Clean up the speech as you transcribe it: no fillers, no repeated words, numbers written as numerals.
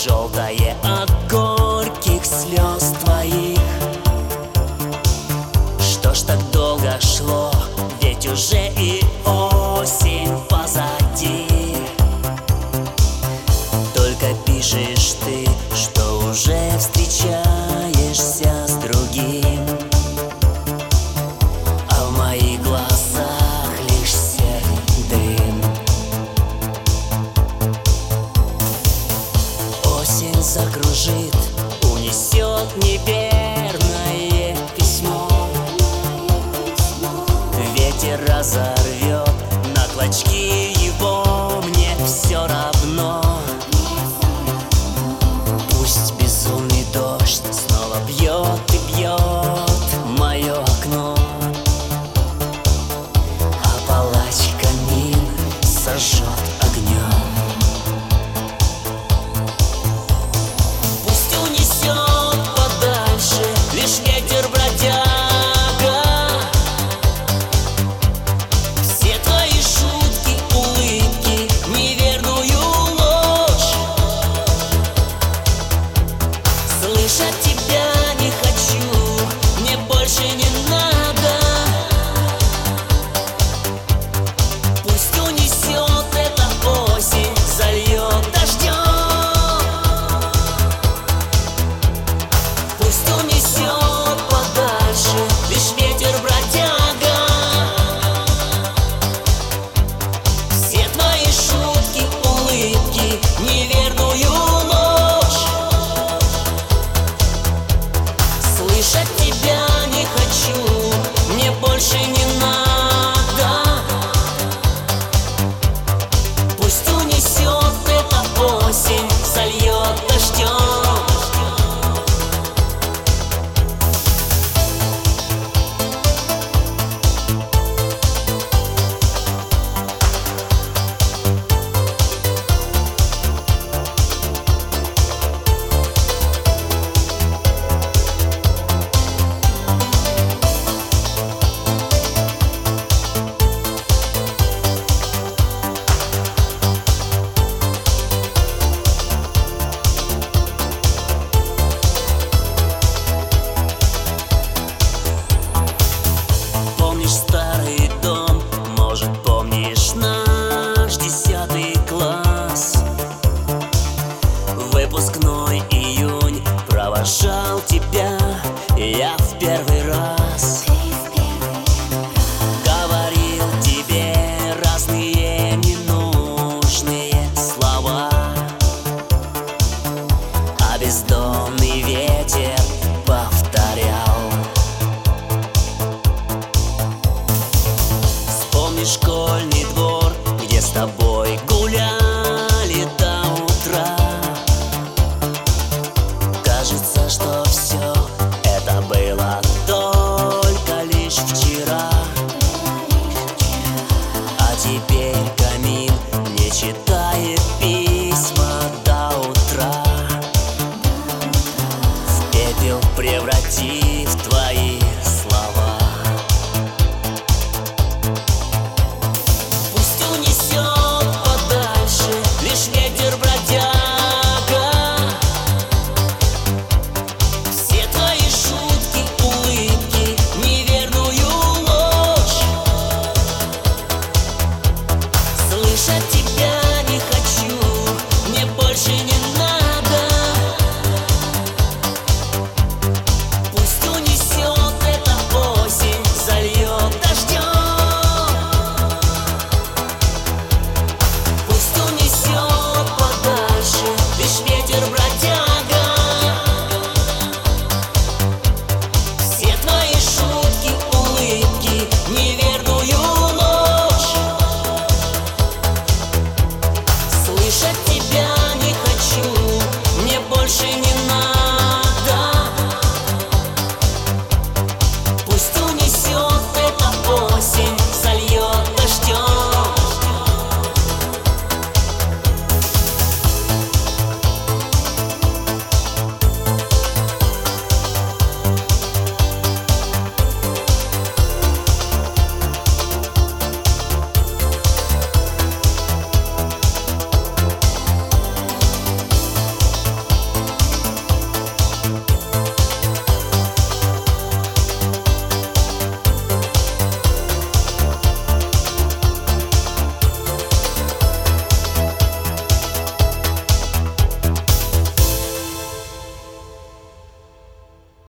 желтое от горьких слез твоих. Что ж так долго шло, ведь уже и осень позади. Только пишешь ты, что уже встречаешься с другим, а в моих глазах лишь серый дым. Осень закружит, унесет неверное письмо. Ветер разорвет на клочки его, мне все равно. Пусть безумный дождь снова бьет и бьет в мое окно, а палач камин сожжет огнем. Пусть унесет подальше лишь ветер бродяга все твои шутки, улыбки, неверную ложь. Слышать тебя не хочу, мне больше не надо. Пусть унесет эта осень, зальет дождем. Пусть унесет подальше лишь ветер бродяга все твои шутки, улыбки, неверную ложь. Слышать тебя не хочу, мне больше не надо. Пусть унесет эта осень, зальет дождем. Помнишь старый дом, может, помнишь наш 10 класс? Выпускной июнь, провожал тебя я в первый раз. Говорил тебе разные ненужные слова, а бездомный ветер повторял. Вспомни школьный двор, где с тобой